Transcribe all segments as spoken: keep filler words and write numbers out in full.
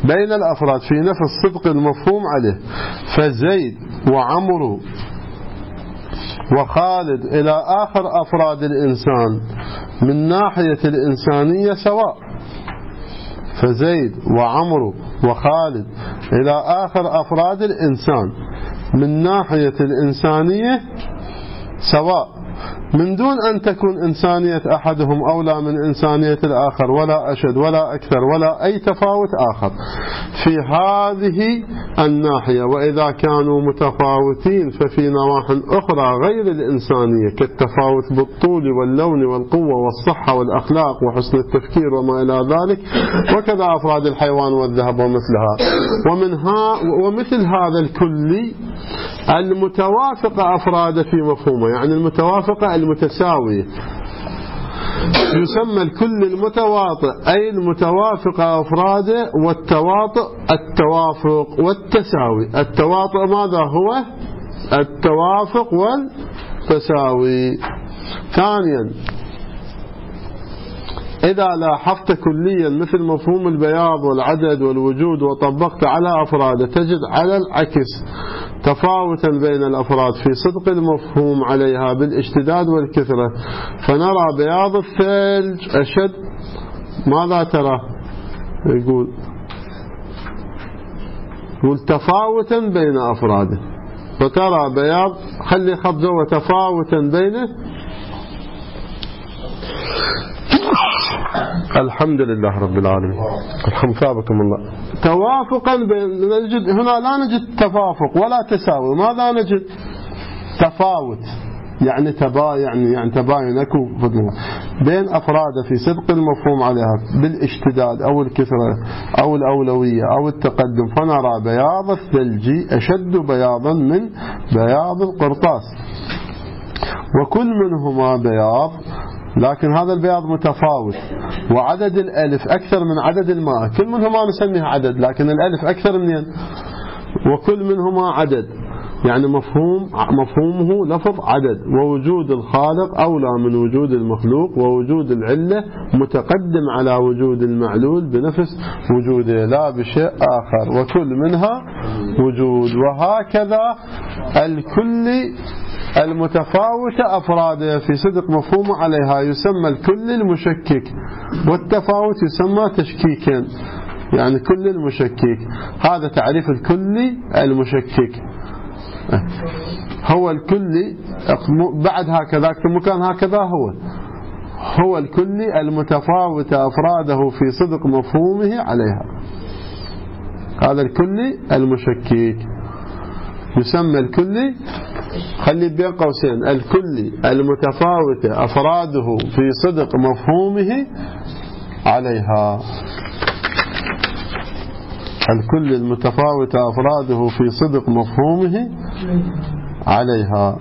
بين الأفراد في نفي الصدق المفهوم عليه. فزيد وعمرو وخالد إلى آخر أفراد الإنسان من ناحية الإنسانية سواء. فزيد وعمرو وخالد إلى آخر أفراد الإنسان من ناحية الإنسانية سواء، من دون أن تكون إنسانية أحدهم أولى من إنسانية الآخر، ولا أشد ولا أكثر ولا أي تفاوت آخر في هذه الناحية. وإذا كانوا متفاوتين ففي نواحي أخرى غير الإنسانية كالتفاوت بالطول واللون والقوة والصحة والأخلاق وحسن التفكير وما إلى ذلك، وكذا أفراد الحيوان والذهب ومثلها. ومنها ومثل هذا الكلي المتوافقة أفراد في مفهومه، يعني المتوافقة المتساوية، يسمى الكل المتواطئ، أي المتوافقة أفراده، والتواطؤ التوافق والتساوي. التواطؤ ماذا هو؟ التوافق والتساوي. ثانيا، إذا لاحظت كليا مثل مفهوم البياض والعدد والوجود وطبقت على أفراده تجد على العكس تفاوتا بين الأفراد في صدق المفهوم عليها بالاشتداد والكثرة. فنرى بياض الثلج أشد، ماذا ترى؟ يقول يقول تفاوتا بين أفراده، فترى بياض خلي خط جوا تفاوتا بينه. الحمد لله رب العالمين، الحمد ثابكم الله. توافقا بين، نجد هنا لا نجد تفافق ولا تساوي، ماذا نجد؟ تفاوت، يعني تبا يعني يعني تباين اكو بين افراده في صدق المفهوم عليها بالاشتداد او الكثره او الاولويه او التقدم. فنرى بياض الثلج اشد بياضا من بياض القرطاس، وكل منهما بياض، لكن هذا البياض متفاوت، وعدد الألف أكثر من عدد الماء. كل منهما نسميها عدد، لكن الألف أكثر منين، وكل منهما عدد، يعني مفهوم مفهومه لفظ عدد. ووجود الخالق أولى من وجود المخلوق، ووجود العلة متقدم على وجود المعلول بنفس وجوده لا بشيء آخر، وكل منها وجود. وهكذا الكل المتفاوتة أفراده في صدق مفهومه عليها يسمى الكل المشكك، والتفاوت يسمى تشكيكا، يعني كل المشكك. هذا تعريف الكل المشكك. هو الكل بعد هكذا اكتب مكان هكذا، هو هو الكل المتفاوتة أفراده في صدق مفهومه عليها. هذا الكل المشكك يسمى الكل، خلي بين قوسين، الكل المتفاوتة أفراده في صدق مفهومه عليها. الكل المتفاوتة أفراده في صدق مفهومه عليها.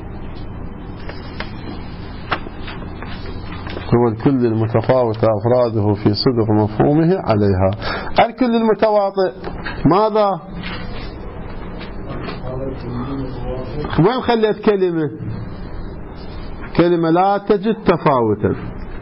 هو الكل المتفاوتة أفراده في صدق مفهومه عليها. الكل المتواطئ ماذا؟ وين خليت كلمة؟ كلمة لا تجد تفاوتا.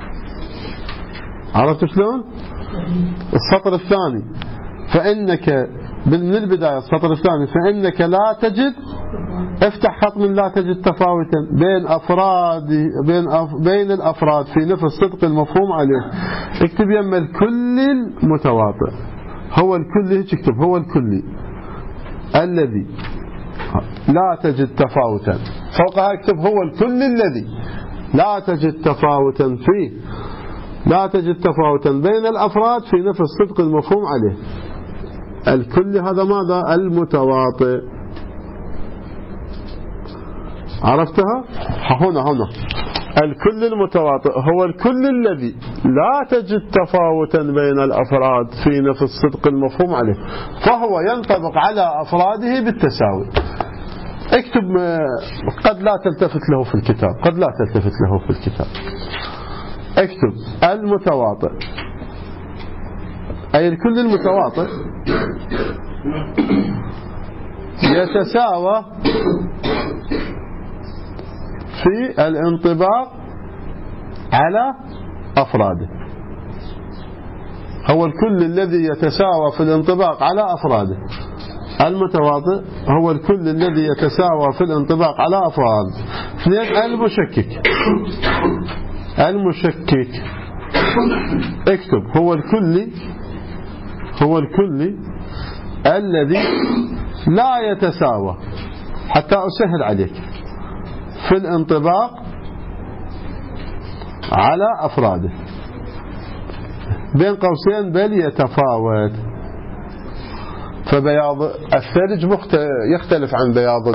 عرفت شلون؟ السطر الثاني، فإنك من البداية السطر الثاني، فإنك لا تجد، افتح خط من لا تجد تفاوتا بين أفراد بين أف بين الأفراد في نفس صدق المفهوم عليه. اكتب يم الكل المتواطئ. هو الكل، هيك اكتب هو الكل الذي لا تجد تفاوتا، فوقها اكتب هو الكل الذي لا تجد تفاوتا فيه، لا تجد تفاوتا بين الأفراد في نفس صدق المفهوم عليه. الكل هذا ماذا؟ المتواطئ. عرفتها؟ هنا هنا الكل المتواطئ هو الكل الذي لا تجد تفاوتا بين الأفراد في نفس صدق المفهوم عليه، فهو ينطبق على أفراده بالتساوي. اكتب، قد لا تلتفت له في الكتاب، قد لا تلتفت له في الكتاب. اكتب المتواطئ، أي الكل المتواطئ يتساوى في الانطباق على أفراده. هو الكل الذي يتساوى في الانطباق على أفراده. المتواطئ هو الكل الذي يتساوى في الانطباق على أفراده. اثنين المشكك. المشكك اكتب هو الكل هو الكل الذي لا يتساوى، حتى أسهل عليك، في الانطباق على أفراده، بين قوسين بل يتفاوت. فبياض الثلج يختلف عن بياض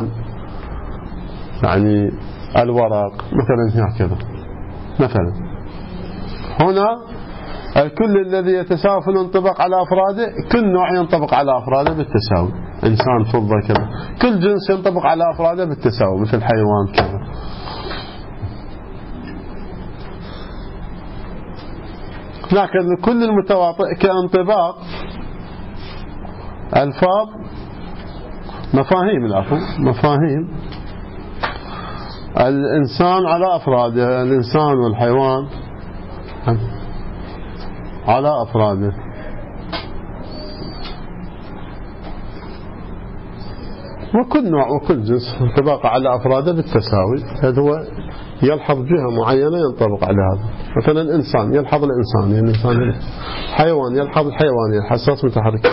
يعني الورق مثلا هكذا. مثلا هنا الكل الذي يتساوى في الانطباق على أفراده، كل نوع ينطبق على أفراده بالتساوي. إنسان فضة كذا، كل جنس ينطبق على أفراده بالتساوي، مثل حيوان كذا. لكن كل المتواطئ كانطباق ألفاظ مفاهيم العفو مفاهيم الإنسان على أفراده، الإنسان والحيوان على أفراده. وكل نوع وكل جنس انطباق على أفراده بالتساوي. هذا هو يلحظ جهة معينة ينطبق على هذا. مثلا الإنسان يلحظ الإنسان، يعني الإنسان حيوان يلحظ الحيوان، يعني حساس متحرك.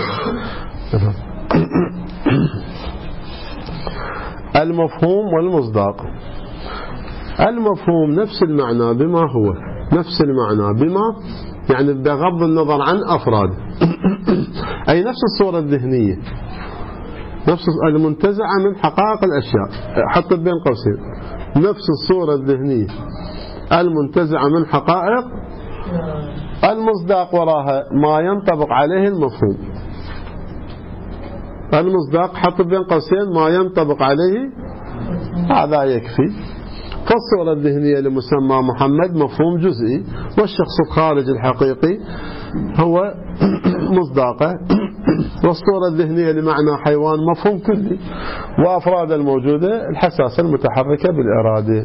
المفهوم والمصداق. المفهوم نفس المعنى بما هو، نفس المعنى بما يعني بغض النظر عن أفراده. أي نفس الصورة الذهنية، نفس المنتزعة من حقائق الأشياء، حط بين قوسين نفس الصورة الذهنية المنتزعة من حقائق. المصداق وراها ما ينطبق عليه المفهوم. المصداق حط بين قوسين ما ينطبق عليه، هذا يكفي. فالصورة الذهنية لمسمى محمد مفهوم جزئي، والشخص الخارج الحقيقي هو مصداقه. والصورة الذهنية لمعنى حيوان مفهوم كلي، وأفراد الموجودة الحساسة المتحركة بالإرادة.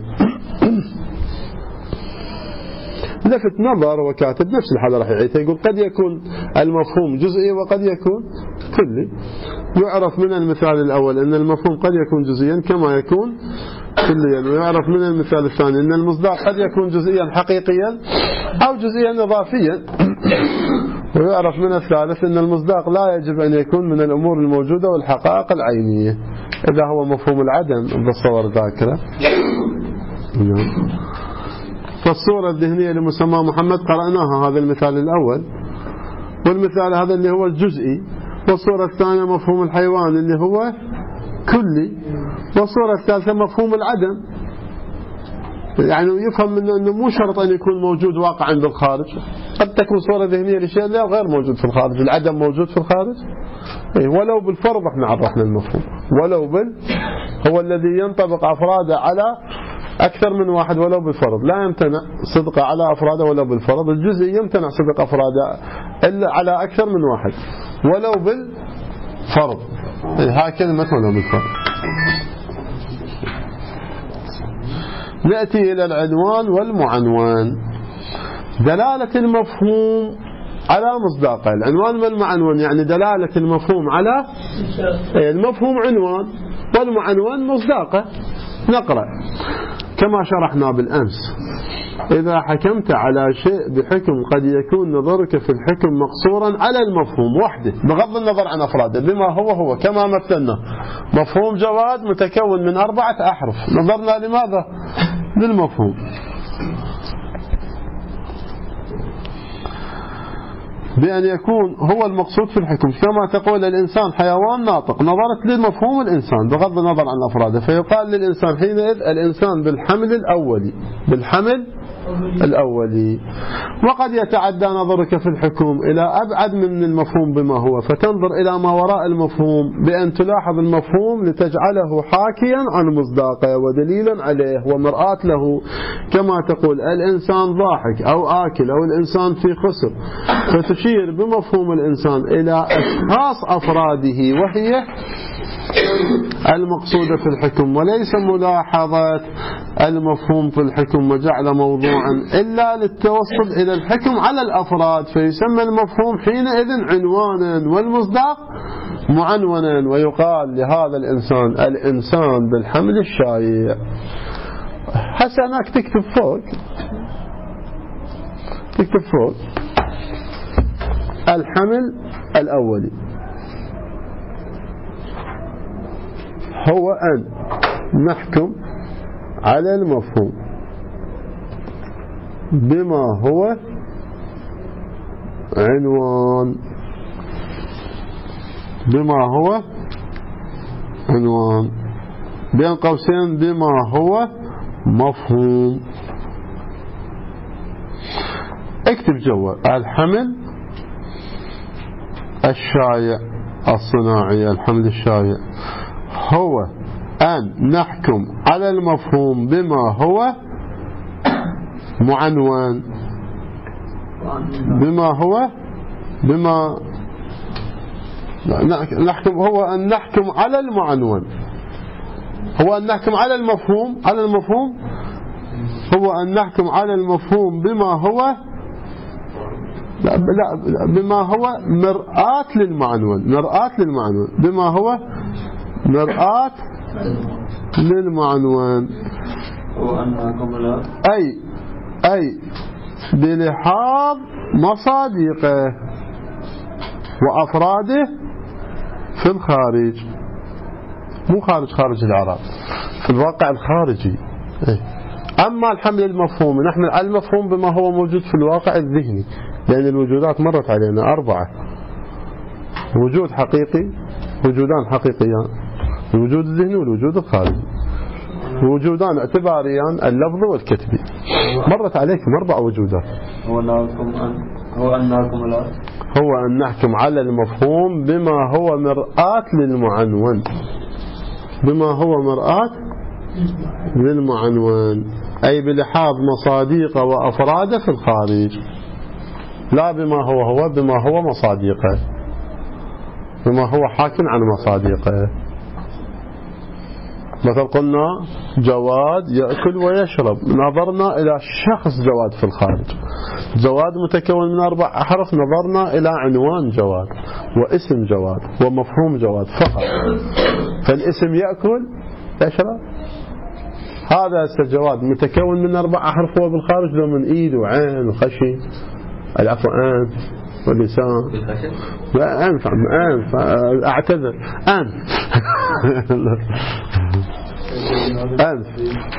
لفت نظر وكاتب نفس الحالة راح يعيدها، يقول قد يكون المفهوم جزئي وقد يكون كلي. يعرف من المثال الأول أن المفهوم قد يكون جزئيا كما يكون كليا، ويعرف من المثال الثاني أن المصداق قد يكون جزئيا حقيقيا أو جزئيا إضافيا. ويعرف من الثالث أن المصداق لا يجب أن يكون من الأمور الموجودة والحقائق العينية، إذا هو مفهوم العدم بالصور ذاكرة. فالصورة الذهنية لمسمى محمد قرأناها، هذا المثال الأول، والمثال هذا اللي هو الجزئي. والصورة الثانية مفهوم الحيوان اللي هو كلي. والصورة الثالثة مفهوم العدم، يعني يفهم منه أنه مو شرط أن يكون موجود واقعا بالخارج، قد تكون صورة ذهنية لشيء لا غير موجود في الخارج. العدم موجود في الخارج، ولو بالفرض احنا عرفنا المفهوم. ولو بال هو الذي ينطبق أفراده على أكثر من واحد ولو بالفرض، لا يمتنع صدقه على أفراده ولو بالفرض. الجزء يمتنع صدق أفراده إلا على أكثر من واحد ولو بالفرض. هاي كلمة ولو بالفرض. نأتي إلى العنوان والمعنوان. دلالة المفهوم على مصداقه. العنوان والمعنون يعني دلالة المفهوم على المفهوم عنوان، والمعنون مصداقه. نقرأ كما شرحنا بالأمس: إذا حكمت على شيء بحكم قد يكون نظرك في الحكم مقصورا على المفهوم وحده بغض النظر عن أفراده، بما هو هو كما مثلنا. مفهوم جواد متكون من أربعة أحرف، نظرنا لماذا؟ للمفهوم. بأن يكون هو المقصود في الحكم، كما تقول الإنسان حيوان ناطق، نظرت للمفهوم الإنسان بغض النظر عن أفراده، فيقال للإنسان حينئذ الإنسان بالحمل الأولي، بالحمل الأولي. وقد يتعدى نظرك في الحكم إلى أبعد من المفهوم بما هو، فتنظر إلى ما وراء المفهوم بأن تلاحظ المفهوم لتجعله حاكيا عن مصداقه ودليلا عليه ومرآة له، كما تقول الإنسان ضاحك أو آكل أو الإنسان في خسر، فتشير بمفهوم الإنسان إلى أشخاص أفراده وهي المقصودة في الحكم، وليس ملاحظة المفهوم في الحكم وجعل موضوعا إلا للتوصل إلى الحكم على الأفراد، فيسمى المفهوم حينئذ عنوانا والمصداق معنونا، ويقال لهذا الإنسان الإنسان بالحمل الشايع. هسه هناك تكتب فوق تكتب فوق الحمل الأولي هو أن نحكم على المفهوم بما هو عنوان بما هو عنوان بين قوسين بما هو مفهوم. اكتب جوا الحمل الشايع الصناعي. الحمل الشايع هو أن نحكم على المفهوم بما هو معنون، بما هو بما نحكم هو أن نحكم على المعنون، هو أن نحكم على المفهوم على المفهوم هو أن نحكم على المفهوم بما هو لا لا بما هو مرآة للمعنون، مرآة للمعنون بما هو مرآة للمعنون، أي أي بلحاظ مصادقه وأفراده في الخارج، مو خارج خارج العراق، في الواقع الخارجي. أما الحمل المفهومي نحن المفهوم بما هو موجود في الواقع الذهني، لأن الوجودات مرت علينا أربعة: وجود حقيقي، وجودان حقيقيان، الوجود الذهني والوجود الخارجي، وجودان اعتباريان اللفظ والكتبي. مرت عليكم أربع وجودات. هو أنكم هو أنكم هو أن نحكم على المفهوم بما هو مرآة للمعنون، بما هو مرآة للمعنون، أي بلحاظ مصاديقه وأفراده في الخارج، لا بما هو هو بما هو مصاديقه، بما هو حاكم عن مصاديقه. مثل قلنا جواد يأكل ويشرب، نظرنا إلى شخص جواد في الخارج، جواد متكون من أربع أحرف، نظرنا إلى عنوان جواد واسم جواد ومفهوم جواد فقط. فالاسم يأكل يشرب، هذا جواد متكون من أربع أحرف هو بالخارج، له من إيد وعين وخشي، العفو أنف ولسان، لا أنف أنف أعتذر أنف أنف.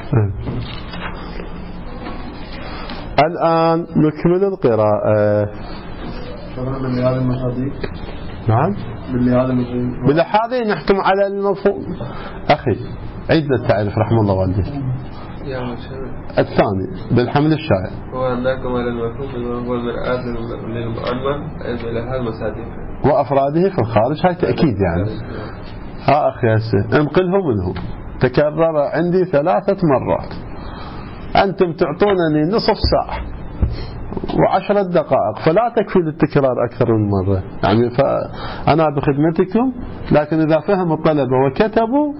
الآن نكمل القراءة. نعم باللحاظين نحكم على المفهوم. أخي عيدنا التعريف رحمه الله والديك. الثاني بالحمل الشائع هو أن نحكم على المفهوم بما هو مرآة للمعنون بلحاظ مصادقه وأفراده في الخارج. هاي تأكيد يعني. ها أخي هسه انقله منه، تكرر عندي ثلاثة مرات، أنتم تعطونني نصف ساعة وعشرة دقائق، فلا تكفي للتكرار أكثر من مرة يعني. فأنا بخدمتكم، لكن إذا فهم الطلبة وكتبوا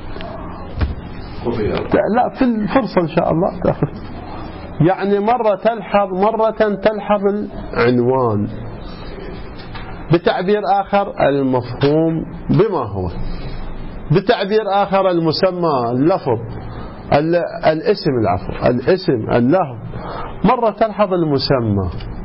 لا في الفرصة إن شاء الله تأخذ يعني مرة تلحظ مرة تلحظ العنوان، بتعبير آخر المفهوم بما هو، بتعبير آخر المسمى اللفظ الاسم العفو الاسم اللفظ. مرة تلحظ المسمى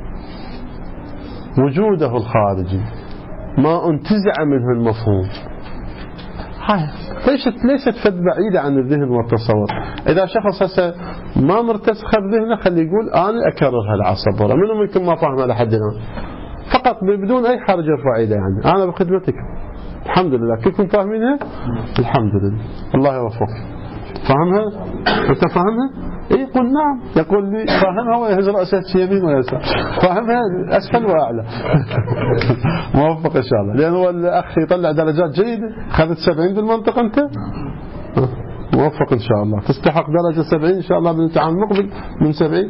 وجوده الخارجي ما انتزع منه المفهوم. هاي ليست ليست فد بعيدة عن الذهن والتصور. إذا شخص هسه ما مرتسخ بذهنه خليه يقول أنا أكرر هالعصبورة، منو منكم ما فاهمها لحد الآن؟ فقط بدون أي حرج فائدة يعني. أنا بخدمتك الحمد لله. كلكم فاهمينها؟ الحمد لله. الله يوفقك. فاهمها؟ أنت فاهمها؟ إيه قل نعم. يقول لي فاهمها ويهز رأسه يمين ويسار. فاهمها أسفل وأعلى. موفق إن شاء الله. لأنه الأخ يطلع درجات جيدة. خذت سبعين بالمنطق أنت؟ موفق إن شاء الله. تستحق درجة سبعين إن شاء الله بالامتحان المقبل من سبعين.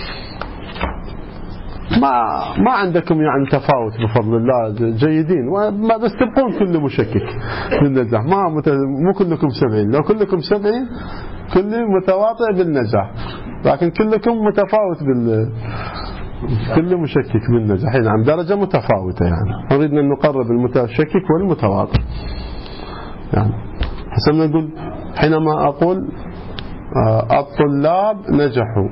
ما ما عندكم يعني تفاوت بفضل الله، جيدين، وما بس تبقون كل مشكك للنزاح. ما مو كلكم سبعين. لو كلكم سبعين كل متواطئ بالنجاح، لكن كلكم متفاوت بال كل مشكك بالنجاح. نعم درجة متفاوتة، يعني أريدنا أن نقرب المتشكك والمتواطئ. يعني حسنا نقول حينما أقول الطلاب نجحوا،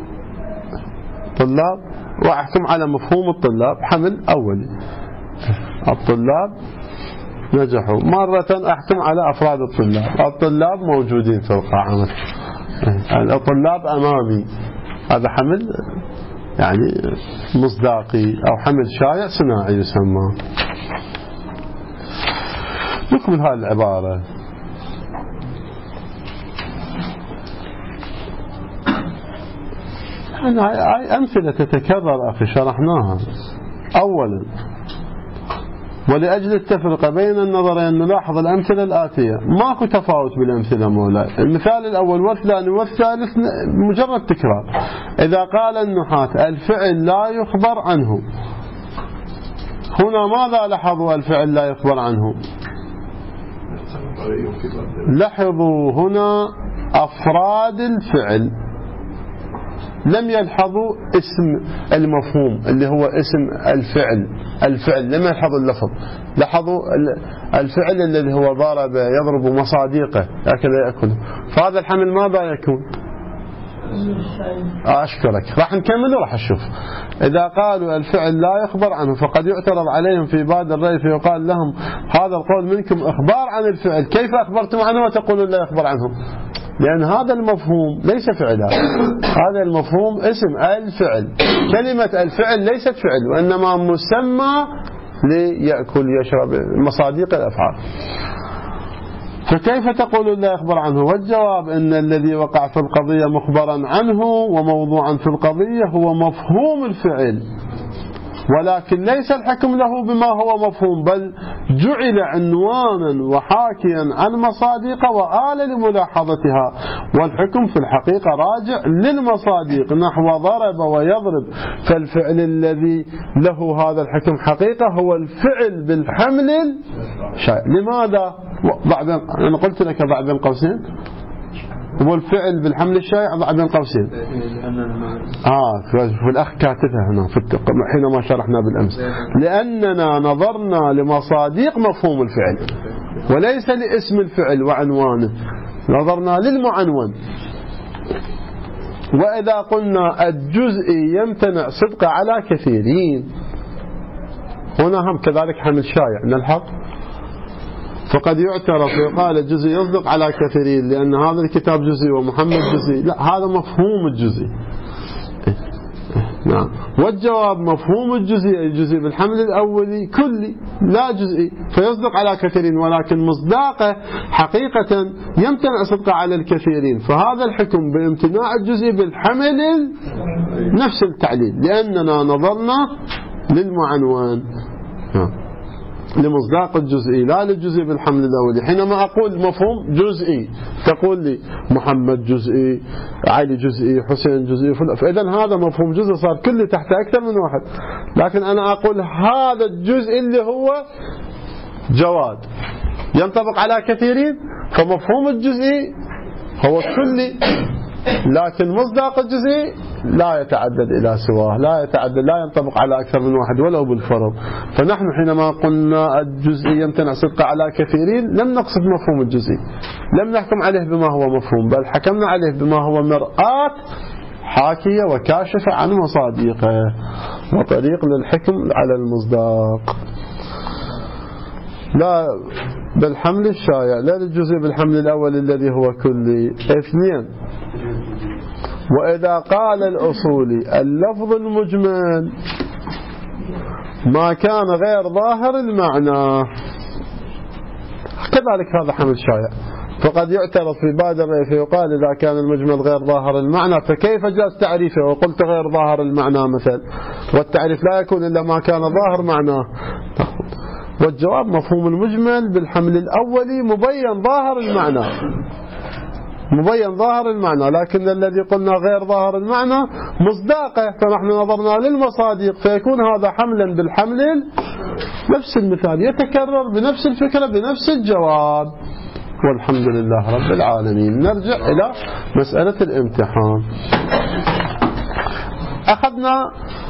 طلاب، وأحكم على مفهوم الطلاب حمل أولي، الطلاب نجحوا. مرة أحكم على أفراد الطلاب، الطلاب موجودين في القاعة مثلا، الطلاب أمامي، هذا حمل يعني مصداقي أو حمل شائع صناعي يسمى. نكمل هذه العبارة. هاي أمثلة تتكرر أخي شرحناها. أولا ولأجل التفرقة بين النظرين نلاحظ الأمثلة الآتية، ماكو تفاوت بالأمثلة مولاي. المثال الأول والثاني والثالث مجرد تكرار. إذا قال النحاة الفعل لا يخبر عنه، هنا ماذا لاحظوا الفعل لا يخبر عنه؟ لاحظوا هنا أفراد الفعل، لم يلحظوا اسم المفهوم اللي هو اسم الفعل. الفعل لم يلحظوا اللفظ، لاحظوا الفعل الذي هو ضرب يضرب مصاديقه أكل يأكل، فهذا الحمل ماذا يكون؟ أشكرك. راح نكمل وراح نشوف. إذا قالوا الفعل لا يخبر عنه فقد يعترض عليهم في باب الرأي فيقال لهم هذا القول منكم إخبار عن الفعل، كيف أخبرتم عنه وتقولون لا يخبر عنه؟ لأن هذا المفهوم ليس فعلا، هذا المفهوم اسم الفعل. كلمة الفعل ليست فعل وإنما مسمى ليأكل يشرب مصاديق الأفعال، فكيف تقول لا يخبر عنه؟ والجواب أن الذي وقع في القضية مخبرا عنه وموضوعا في القضية هو مفهوم الفعل، ولكن ليس الحكم له بما هو مفهوم، بل جعل عنوانا وحاكيا عن مصادق وآل لملاحظتها، والحكم في الحقيقة راجع للمصادق نحو ضرب ويضرب، فالفعل الذي له هذا الحكم حقيقة هو الفعل بالحمل الشائع. لماذا؟ بعد أنا قلت لك بعد بين قوسين هو الفعل بالحمل الشائع بعد بين قوسين. آه في الأخ كاتبها هنا في حينما شرحنا بالأمس، لأننا نظرنا لمصادق مفهوم الفعل وليس لاسم الفعل وعنوانه، نظرنا للمعنون. وإذا قلنا الجزء يمتنع صدق على كثيرين، هنا هم كذلك حمل شائع نلحق، فقد يعترف ويقال الجزء يصدق على كثيرين لأن هذا الكتاب جزئي ومحمد جزئي، لا هذا مفهوم الجزئي. نعم. والجواب مفهوم الجزئي الجزئي بالحمل الأولي كلي لا جزئي، فيصدق على كثيرين، ولكن مصداقه حقيقة يمتنع صدقه على الكثيرين، فهذا الحكم بامتناع الجزئي بالحمل نفس التعليل، لأننا نظرنا للمعنون لمصداق الجزئي لا للجزئي بالحمل الأولي. حينما أقول مفهوم جزئي تقول لي محمد جزئي، علي جزئي، حسين جزئي، فإذا هذا مفهوم جزئي صار كله تحت أكثر من واحد. لكن أنا أقول هذا الجزء اللي هو جواد ينطبق على كثيرين، فمفهوم الجزئي هو كلي، لكن مصداق الجزئي لا يتعدد إلى سواه، لا يتعدد، لا ينطبق على أكثر من واحد ولو بالفرض. فنحن حينما قلنا الجزئي يمتنع صدقه على كثيرين لم نقصد مفهوم الجزئي، لم نحكم عليه بما هو مفهوم، بل حكمنا عليه بما هو مرآة حاكية وكاشفة عن مصادقه وطريق للحكم على المصداق، لا بالحمل الشائع، لا للجزء بالحمل الأول الذي هو كلي. اثنين، وإذا قال الأصولي اللفظ المجمل ما كان غير ظاهر المعنى، كذلك هذا حمل شائع، فقد يعترض في بعض الرأي فيقال إذا كان المجمل غير ظاهر المعنى فكيف جاز تعريفه وقلت غير ظاهر المعنى مثل، والتعريف لا يكون إلا ما كان ظاهر معناه. والجواب مفهوم المجمل بالحمل الأولي مبين ظاهر المعنى، مبين ظاهر المعنى، لكن الذي قلنا غير ظاهر المعنى مصداقه، فنحن نظرنا للمصادق فيكون هذا حملا بالحمل نفس المثال يتكرر بنفس الفكرة بنفس الجواب. والحمد لله رب العالمين. نرجع إلى مسألة الامتحان. أخذنا